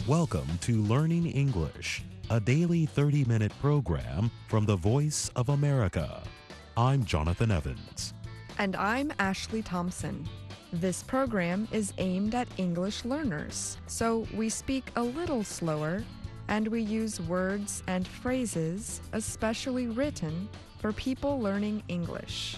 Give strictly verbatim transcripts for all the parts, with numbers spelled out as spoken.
Welcome to Learning English, a daily thirty minute program from the Voice of America. I'm Jonathan Evans. And I'm Ashley Thompson. This program is aimed at English learners, so we speak a little slower and we use words and phrases especially written for people learning English.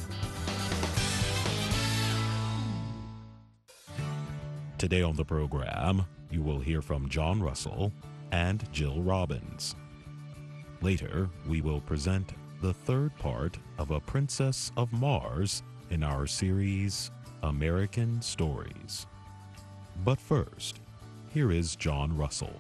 Today on the program, you will hear from John Russell and Jill Robbins. Later, we will present the third part of A Princess of Mars in our series, American Stories. But first, here is John Russell.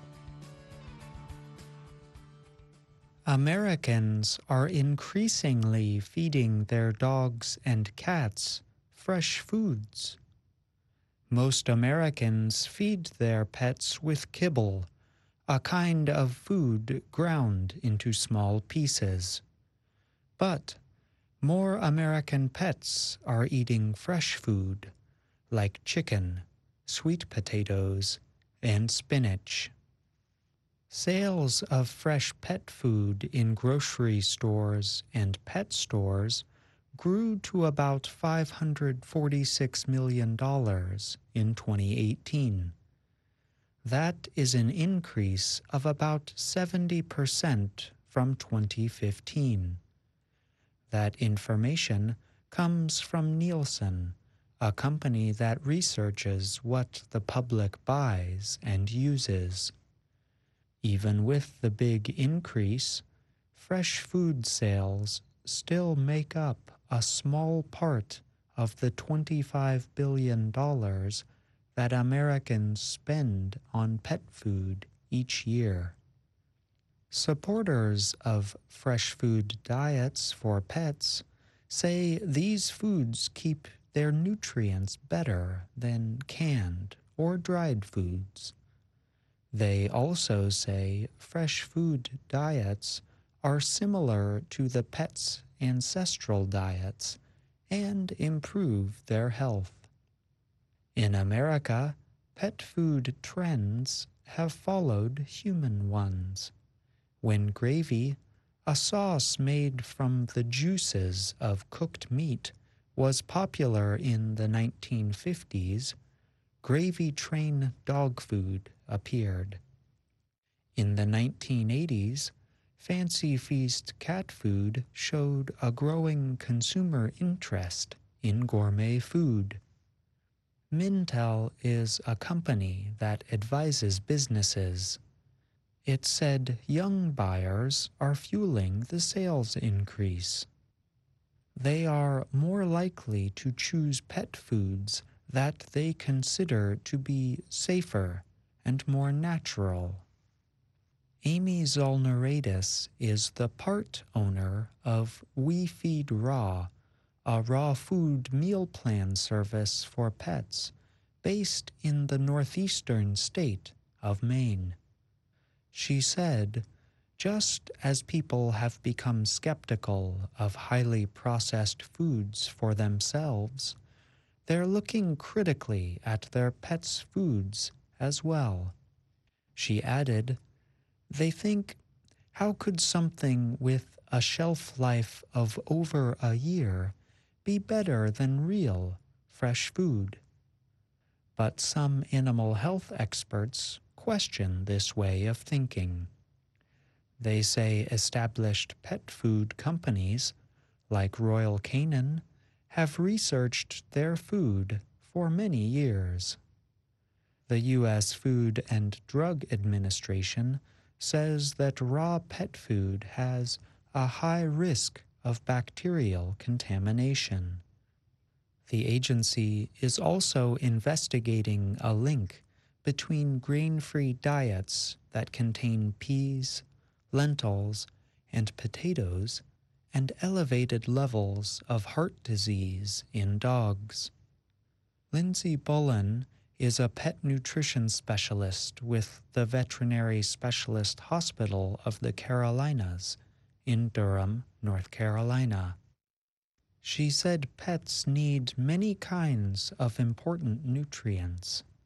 Americans are increasingly feeding their dogs and cats fresh foods. Most Americans feed their pets with kibble, a kind of food ground into small pieces. But more American pets are eating fresh food, like chicken, sweet potatoes, and spinach. Sales of fresh pet food in grocery stores and pet stores grew to about five hundred forty-six million dollars in twenty eighteen. That is an increase of about seventy percent from twenty fifteen. That information comes from Nielsen, a company that researches what the public buys and uses. Even with the big increase, fresh food sales still make up a small part of the twenty-five billion dollars that Americans spend on pet food each year. Supporters of fresh food diets for pets say these foods keep their nutrients better than canned or dried foods. They also say fresh food diets are similar to the pets' ancestral diets and improve their health. In America, pet food trends have followed human ones. When gravy, a sauce made from the juices of cooked meat, was popular in the nineteen fifties, gravy train dog food appeared. In the nineteen eighties, Fancy Feast cat food showed a growing consumer interest in gourmet food. Mintel is a company that advises businesses. It said young buyers are fueling the sales increase. They are more likely to choose pet foods that they consider to be safer and more natural. Amy Zolnaradis is the part owner of We Feed Raw, a raw food meal plan service for pets based in the northeastern state of Maine. She said, just as people have become skeptical of highly processed foods for themselves, they're looking critically at their pets' foods as well. She added, they think, how could something with a shelf life of over a year be better than real, fresh food? But some animal health experts question this way of thinking. They say established pet food companies, like Royal Canin, have researched their food for many years. The U S Food and Drug Administration says that raw pet food has a high risk of bacterial contamination. The agency is also investigating a link between grain-free diets that contain peas, lentils, and potatoes and elevated levels of heart disease in dogs. Lindsay Bullen is a pet nutrition specialist with the Veterinary Specialist Hospital of the Carolinas in Durham, North Carolina. She said pets need many kinds of important nutrients.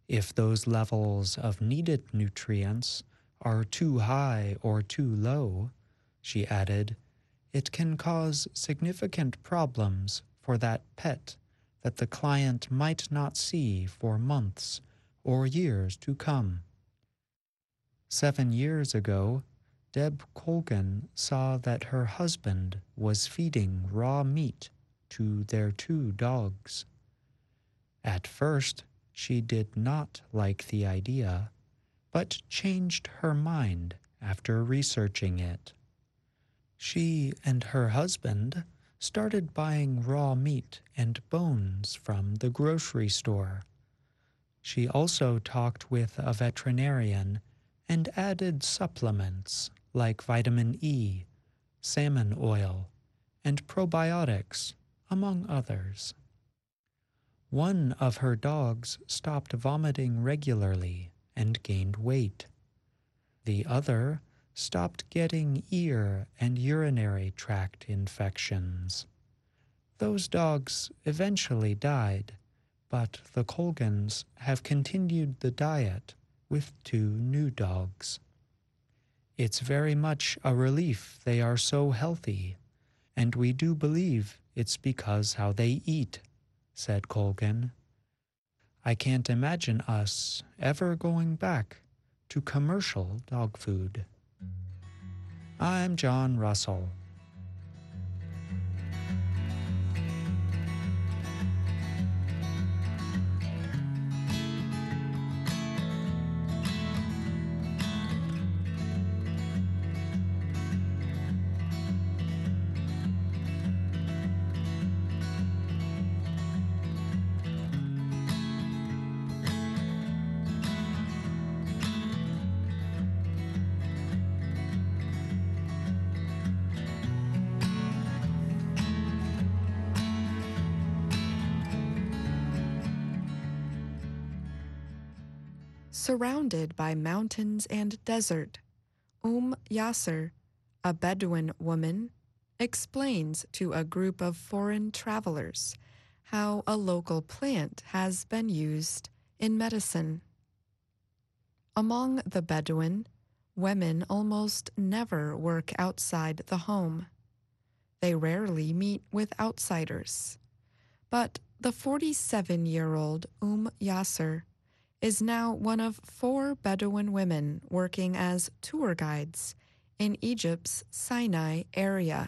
If those levels of needed nutrients are too high or too low, she added, it can cause significant problems for that pet that the client might not see for months or years to come. Seven years ago, Deb Colgan saw that her husband was feeding raw meat to their two dogs. At first, she did not like the idea, but changed her mind after researching it. She and her husband started buying raw meat and bones from the grocery store. She also talked with a veterinarian and added supplements like vitamin E, salmon oil, and probiotics, among others. One of her dogs stopped vomiting regularly and gained weight. The other stopped getting ear and urinary tract infections. Those dogs eventually died, but the Colgans have continued the diet with two new dogs. It's very much a relief they are so healthy, and we do believe it's because how they eat, said Colgan. I can't imagine us ever going back to commercial dog food. I'm John Russell. Surrounded by mountains and desert, Umm Yasser, a Bedouin woman, explains to a group of foreign travelers how a local plant has been used in medicine. Among the Bedouin, women almost never work outside the home. They rarely meet with outsiders. But the forty-seven-year-old Umm Yasser is now one of four Bedouin women working as tour guides in Egypt's Sinai area.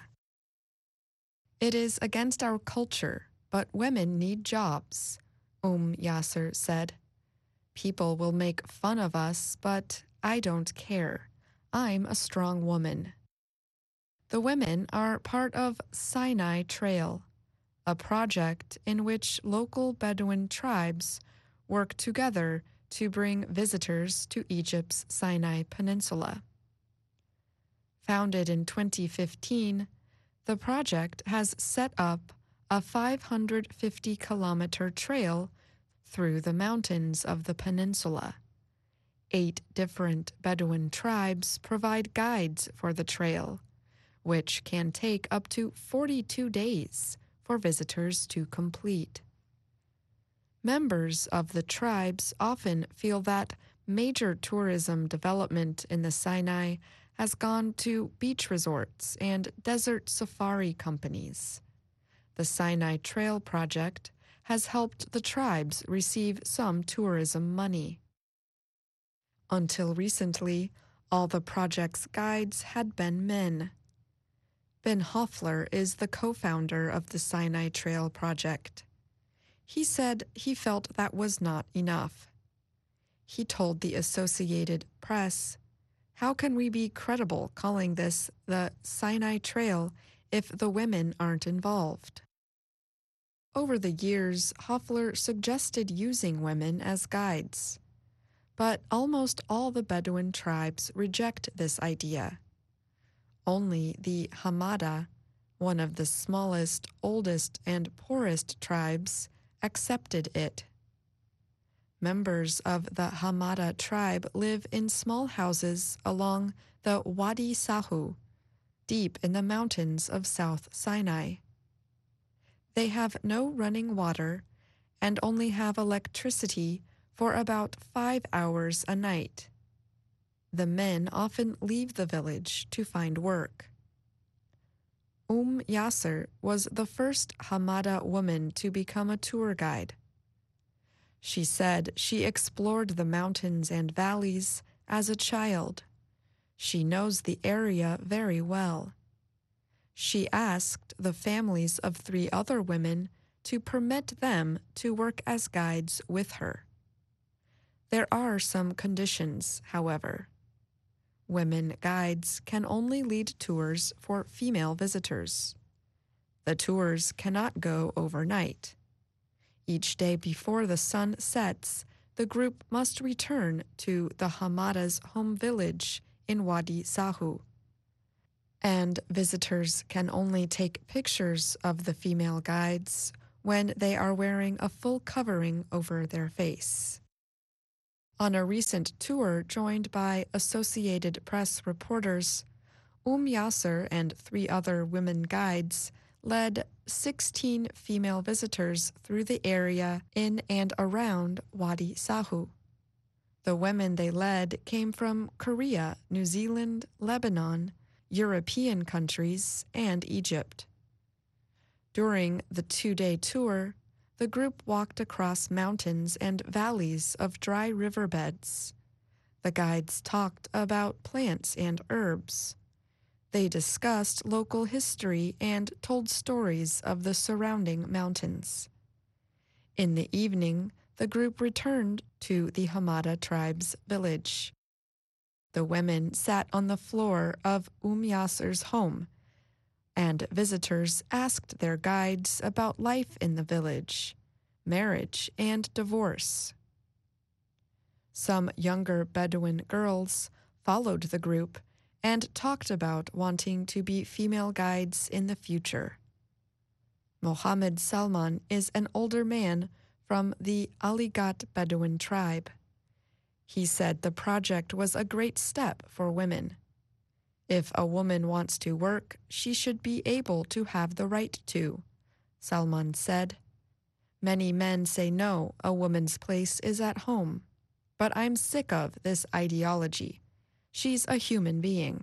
It is against our culture, but women need jobs, Umm Yasser said. People will make fun of us, but I don't care. I'm a strong woman. The women are part of Sinai Trail, a project in which local Bedouin tribes work together to bring visitors to Egypt's Sinai Peninsula. Founded in twenty fifteen, the project has set up a five hundred fifty kilometer trail through the mountains of the peninsula. Eight different Bedouin tribes provide guides for the trail, which can take up to forty-two days for visitors to complete. Members of the tribes often feel that major tourism development in the Sinai has gone to beach resorts and desert safari companies. The Sinai Trail Project has helped the tribes receive some tourism money. Until recently, all the project's guides had been men. Ben Hoffler is the co-founder of the Sinai Trail Project. He said he felt that was not enough. He told the Associated Press, "How can we be credible calling this the Sinai Trail if the women aren't involved?" Over the years, Hoffler suggested using women as guides. But almost all the Bedouin tribes reject this idea. Only the Hamada, one of the smallest, oldest, and poorest tribes, accepted it. Members of the Hamada tribe live in small houses along the Wadi Sahu, deep in the mountains of South Sinai. They have no running water and only have electricity for about five hours a night. The men often leave the village to find work. Umm Yasser was the first Hamada woman to become a tour guide. She said she explored the mountains and valleys as a child. She knows the area very well. She asked the families of three other women to permit them to work as guides with her. There are some conditions, however. Women guides can only lead tours for female visitors. The tours cannot go overnight. Each day before the sun sets, the group must return to the Hamada's home village in Wadi Sahu. And visitors can only take pictures of the female guides when they are wearing a full covering over their face. On a recent tour joined by Associated Press reporters, Umm Yasser and three other women guides led sixteen female visitors through the area in and around Wadi Sahu. The women they led came from Korea, New Zealand, Lebanon, European countries, and Egypt. During the two-day tour, the group walked across mountains and valleys of dry riverbeds. The guides talked about plants and herbs. They discussed local history and told stories of the surrounding mountains. In the evening, the group returned to the Hamada tribe's village. The women sat on the floor of Umm Yasser's home, and visitors asked their guides about life in the village, marriage, and divorce. Some younger Bedouin girls followed the group and talked about wanting to be female guides in the future. Mohammed Salman is an older man from the Aligat Bedouin tribe. He said the project was a great step for women. If a woman wants to work, she should be able to have the right to, Salman said. Many men say no, a woman's place is at home. But I'm sick of this ideology. She's a human being.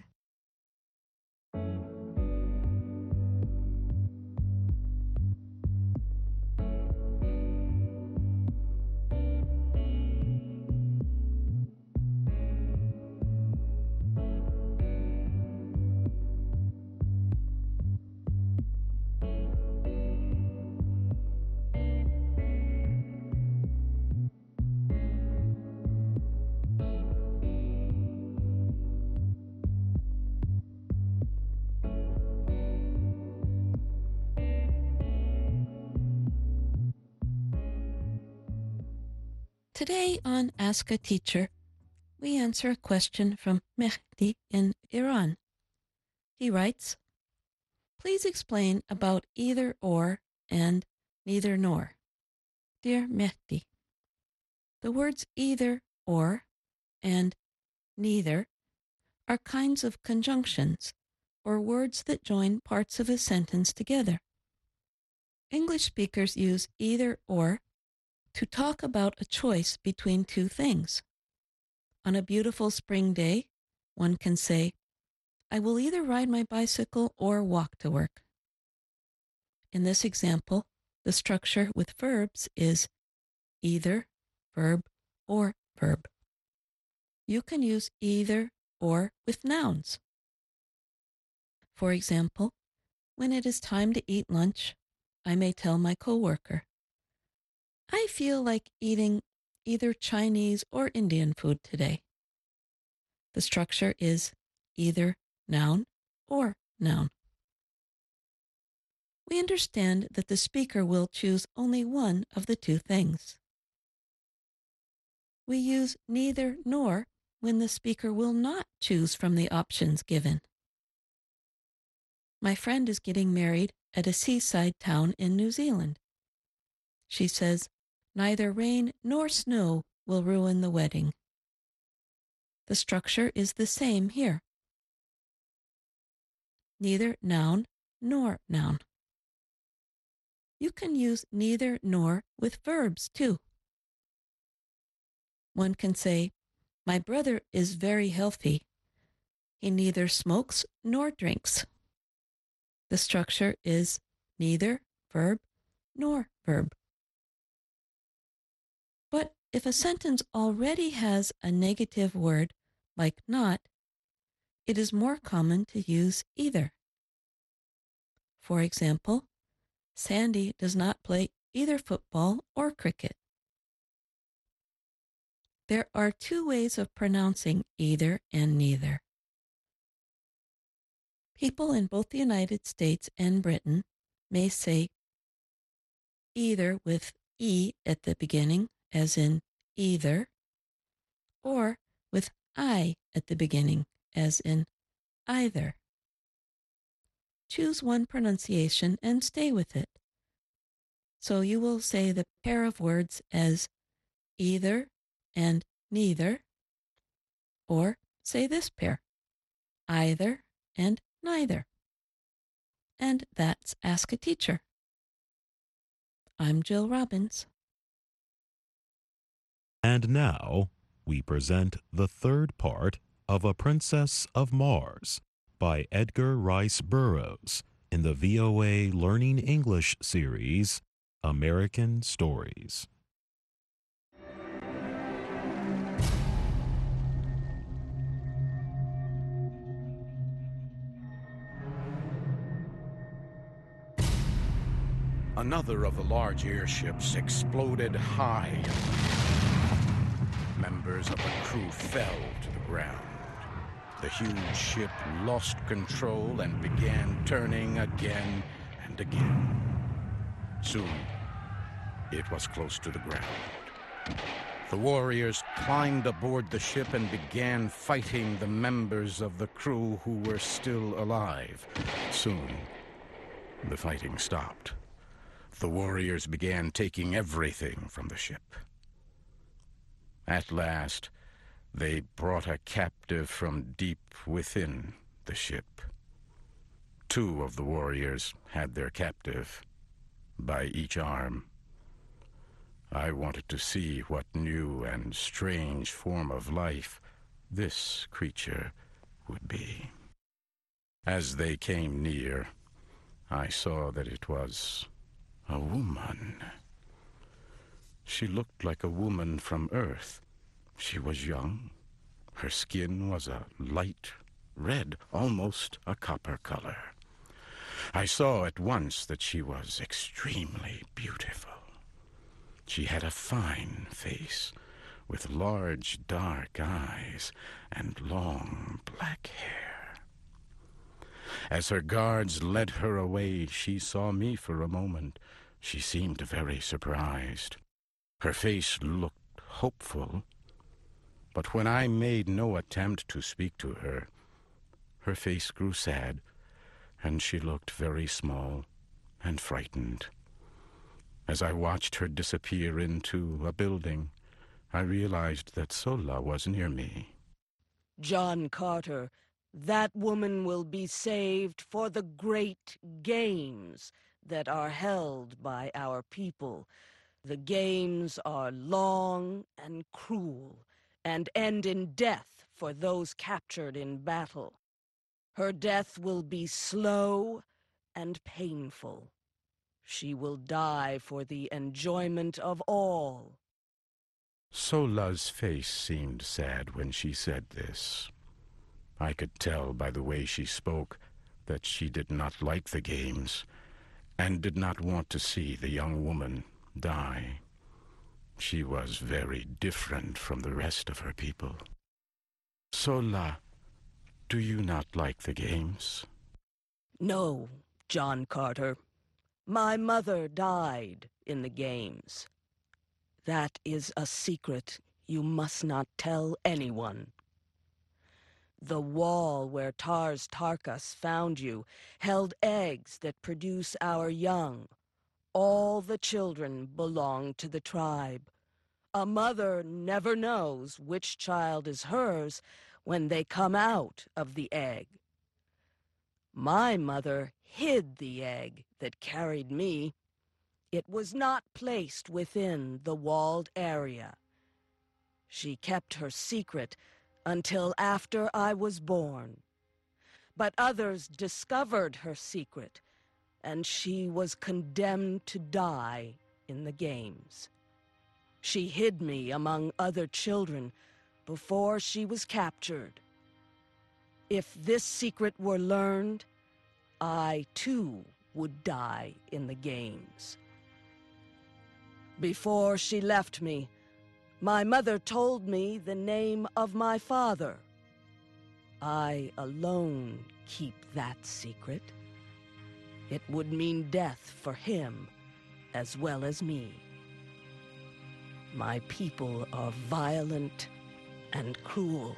Today on Ask a Teacher, we answer a question from Mehdi in Iran. He writes, please explain about either or and neither nor. Dear Mehdi, the words either or and neither are kinds of conjunctions or words that join parts of a sentence together. English speakers use either or to talk about a choice between two things. On a beautiful spring day, one can say, I will either ride my bicycle or walk to work. In this example, the structure with verbs is either, verb, or verb. You can use either or with nouns. For example, when it is time to eat lunch, I may tell my coworker, I feel like eating either Chinese or Indian food today. The structure is either noun or noun. We understand that the speaker will choose only one of the two things. We use neither nor when the speaker will not choose from the options given. My friend is getting married at a seaside town in New Zealand. She says, neither rain nor snow will ruin the wedding. The structure is the same here. Neither noun nor noun. You can use neither nor with verbs too. One can say, my brother is very healthy. He neither smokes nor drinks. The structure is neither verb nor verb. But if a sentence already has a negative word, like not, it is more common to use either. For example, Sandy does not play either football or cricket. There are two ways of pronouncing either and neither. People in both the United States and Britain may say either with E at the beginning, as in either, or with I at the beginning, as in either. Choose one pronunciation and stay with it. So you will say the pair of words as either and neither, or say this pair, either and neither. And that's Ask a Teacher. I'm Jill Robbins. And now we present the third part of A Princess of Mars by Edgar Rice Burroughs in the V O A Learning English series, American Stories. Another of the large airships exploded high. Members of the crew fell to the ground. The huge ship lost control and began turning again and again. Soon, it was close to the ground. The warriors climbed aboard the ship and began fighting the members of the crew who were still alive. Soon, the fighting stopped. The warriors began taking everything from the ship. At last, they brought a captive from deep within the ship. Two of the warriors had their captive by each arm. I wanted to see what new and strange form of life this creature would be. As they came near, I saw that it was a woman. She looked like a woman from Earth. She was young. Her skin was a light red, almost a copper color. I saw at once that she was extremely beautiful. She had a fine face, with large dark eyes and long black hair. As her guards led her away, she saw me for a moment. She seemed very surprised. Her face looked hopeful, but when I made no attempt to speak to her, her face grew sad, and she looked very small and frightened. As I watched her disappear into a building, I realized that Sola was near me. John Carter, that woman will be saved for the great games that are held by our people. The games are long and cruel and end in death for those captured in battle. Her death will be slow and painful. She will die for the enjoyment of all. Sola's face seemed sad when she said this. I could tell by the way she spoke that she did not like the games and did not want to see the young woman die. She was very different from the rest of her people. Sola, do you not like the games? No, John Carter. My mother died in the games. That is a secret you must not tell anyone. The wall where Tars Tarkas found you held eggs that produce our young. All the children belong to the tribe. A mother never knows which child is hers when they come out of the egg. My mother hid the egg that carried me. It was not placed within the walled area. She kept her secret until after I was born. But others discovered her secret, and she was condemned to die in the games. She hid me among other children before she was captured. If this secret were learned, I too would die in the games. Before she left me, my mother told me the name of my father. I alone keep that secret. It would mean death for him as well as me. My people are violent and cruel.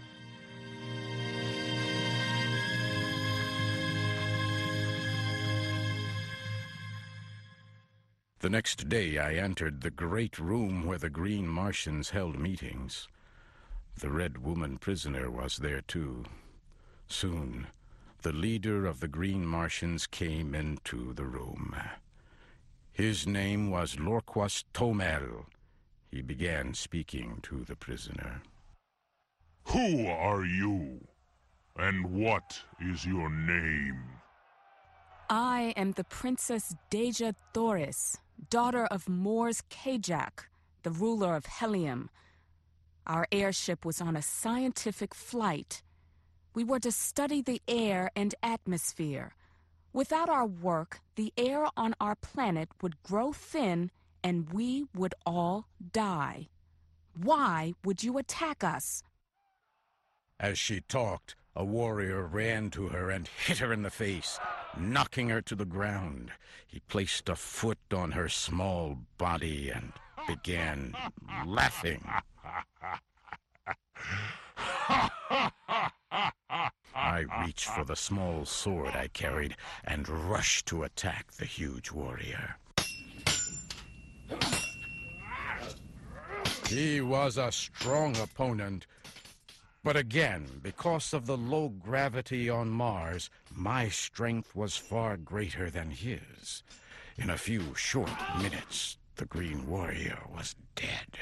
The next day I entered the great room where the Green Martians held meetings. The Red Woman prisoner was there too. Soon, the leader of the Green Martians came into the room. His name was Lorquas Tomel. He began speaking to the prisoner. Who are you? And what is your name? I am the Princess Deja Thoris, daughter of Mors Kajak, the ruler of Helium. Our airship was on a scientific flight. We were to study the air and atmosphere. Without our work, the air on our planet would grow thin and we would all die. Why would you attack us? As she talked, a warrior ran to her and hit her in the face, knocking her to the ground. He placed a foot on her small body and began laughing. I reached for the small sword I carried and rushed to attack the huge warrior. He was a strong opponent, but again, because of the low gravity on Mars, my strength was far greater than his. In a few short minutes, the Green Warrior was dead.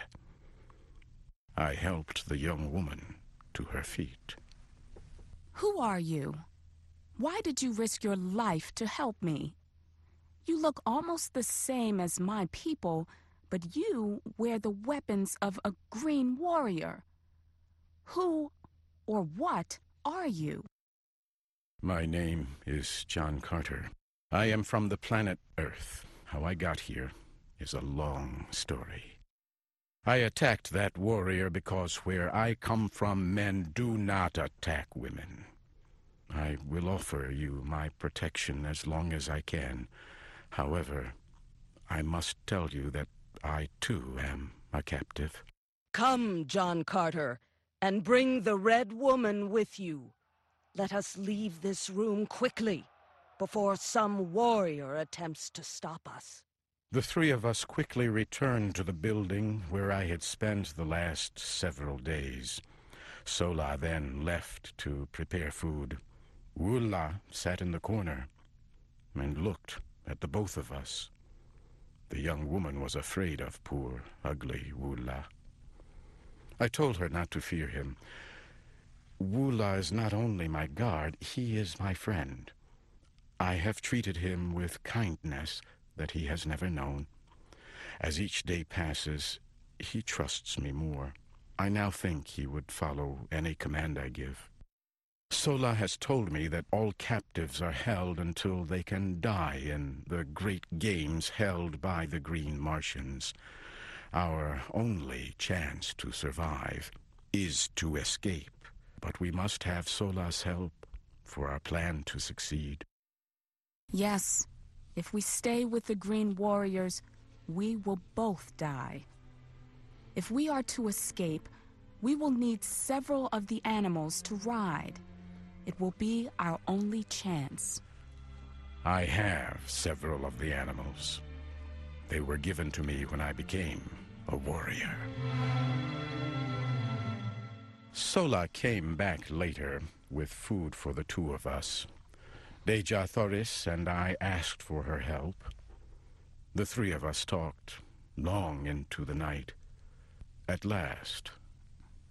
I helped the young woman to her feet. Who are you? Why did you risk your life to help me? You look almost the same as my people, but you wear the weapons of a Green Warrior. Who or what are you? My name is John Carter. I am from the planet Earth. How I got here is a long story. I attacked that warrior because where I come from, men do not attack women. I will offer you my protection as long as I can. However, I must tell you that I too am a captive. Come, John Carter, and bring the Red Woman with you. Let us leave this room quickly, before some warrior attempts to stop us. The three of us quickly returned to the building where I had spent the last several days. Sola then left to prepare food. Wula sat in the corner and looked at the both of us. The young woman was afraid of poor, ugly Wula. I told her not to fear him. Wula is not only my guard, he is my friend. I have treated him with kindness that he has never known. As each day passes, he trusts me more. I now think he would follow any command I give. Sola has told me that all captives are held until they can die in the great games held by the Green Martians. Our only chance to survive is to escape, but we must have Sola's help for our plan to succeed. Yes, if we stay with the Green Warriors, we will both die. If we are to escape, we will need several of the animals to ride. It will be our only chance. I have several of the animals. They were given to me when I became a warrior. Sola came back later with food for the two of us. Deja Thoris and I asked for her help. The three of us talked long into the night. At last,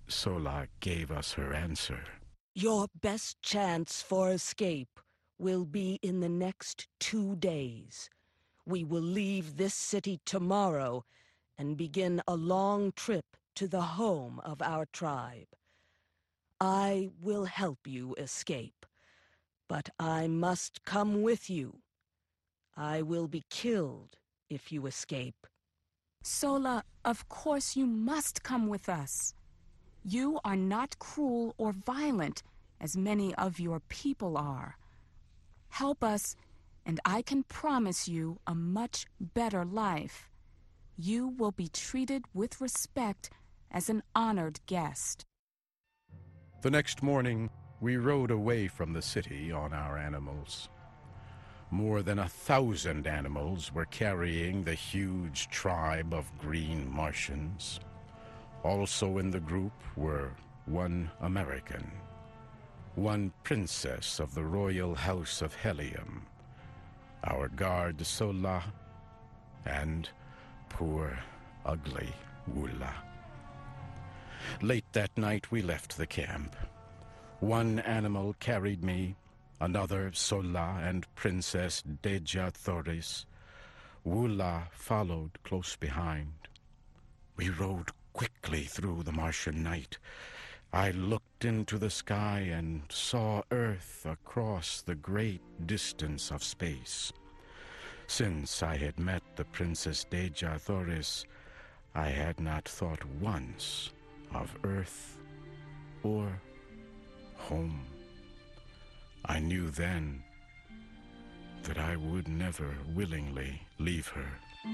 Sola gave us her answer. Your best chance for escape will be in the next two days. We will leave this city tomorrow and begin a long trip to the home of our tribe. I will help you escape, but I must come with you. I will be killed if you escape. Sola, of course you must come with us. You are not cruel or violent, as many of your people are. Help us, and I can promise you a much better life. You will be treated with respect as an honored guest. The next morning, we rode away from the city on our animals. More than a thousand animals were carrying the huge tribe of green Martians. Also in the group were one American, one princess of the royal house of Helium, our guard Sola, and poor, ugly Wula. Late that night we left the camp. One animal carried me, another Sola and Princess Deja Thoris. Wula followed close behind. We rode quickly through the Martian night. I looked into the sky and saw Earth across the great distance of space. Since I had met the Princess Deja Thoris, I had not thought once of Earth or home. I knew then that I would never willingly leave her.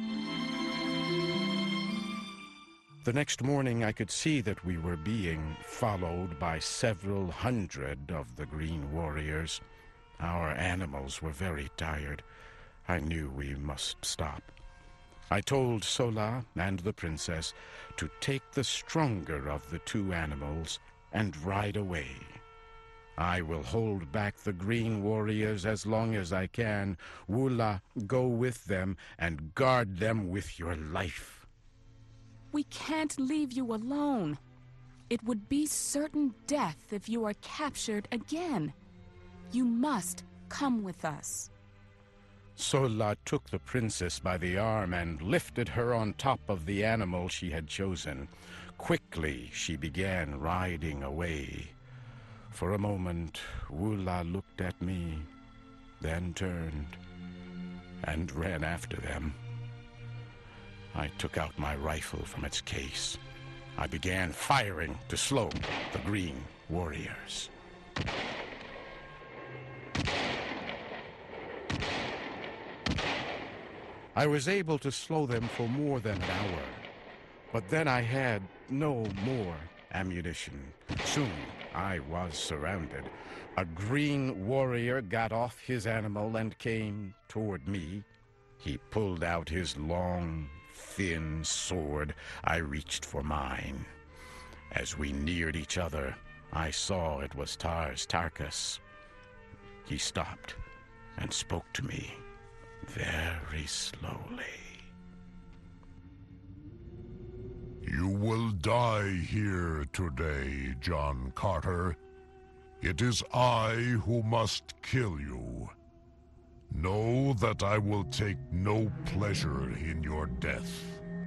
The next morning I could see that we were being followed by several hundred of the green warriors. Our animals were very tired. I knew we must stop. I told Sola and the princess to take the stronger of the two animals and ride away. I will hold back the green warriors as long as I can. Wula, go with them and guard them with your life. We can't leave you alone. It would be certain death if you are captured again. You must come with us. Sola took the princess by the arm and lifted her on top of the animal she had chosen. Quickly she began riding away. For a moment, Wula looked at me, then turned and ran after them. I took out my rifle from its case. I began firing to slow the green warriors. I was able to slow them for more than an hour, but then I had no more ammunition. Soon I was surrounded. A green warrior got off his animal and came toward me. He pulled out his long, thin sword. I reached for mine. As we neared each other, I saw it was Tars Tarkas. He stopped and spoke to me very slowly. You will die here today, John Carter. It is I who must kill you. Know that I will take no pleasure in your death.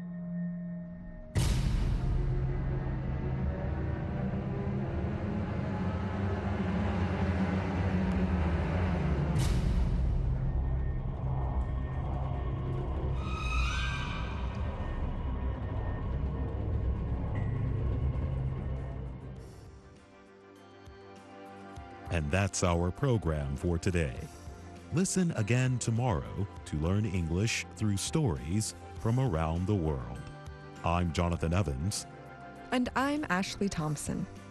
And that's our program for today. Listen again tomorrow to learn English through stories from around the world. I'm Jonathan Evans. And I'm Ashley Thompson.